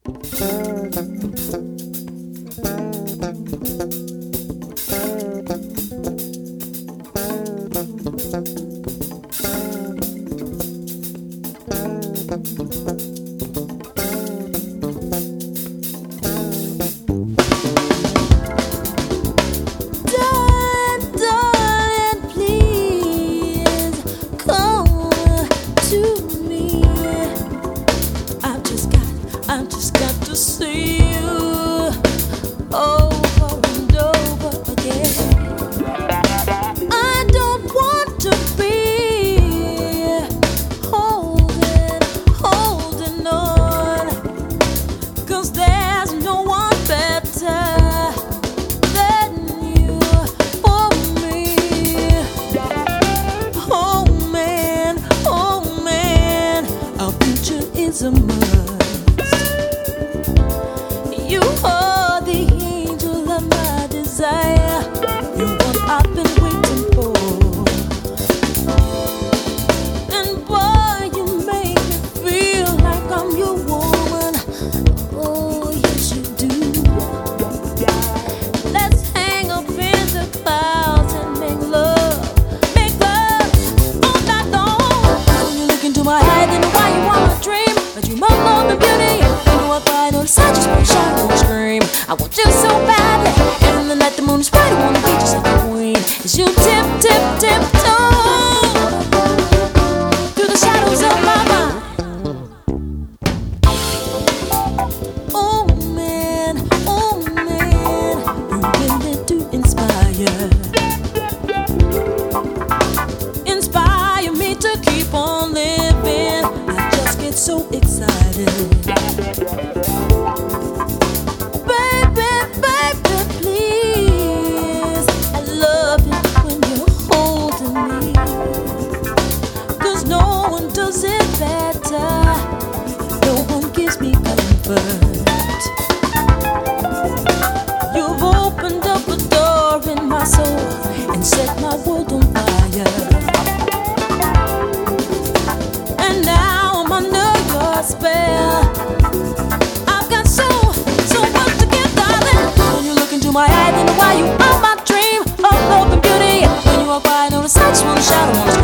I just got to see you over and over again. I don't want to be holding on, 'cause there's no one better than you for me. Oh man, our future is a must. You are the angel of my desire. You're what I've been waiting for. And boy, you make me feel like I'm your woman. Oh, yes you do. Let's hang up in the clouds and make love all night long. When you look into my eyes, then why you want my dream? But you must love the beauty. I cry on the side, just want to shout and scream. I want you so badly. And in the night the moon is bright, I wanna be just like a queen. As you tiptoe through the shadows of my mind. Oh man, you really do inspire me to keep on living. I just get so excited. No one gives me comfort. You've opened up a door in my soul and set my world on fire. And now I'm under your spell. I've got so much to give, darling. When you look into my eyes, then why you are my dream of love and beauty. When you walk by, I know the sight, just wanna shout, I wanna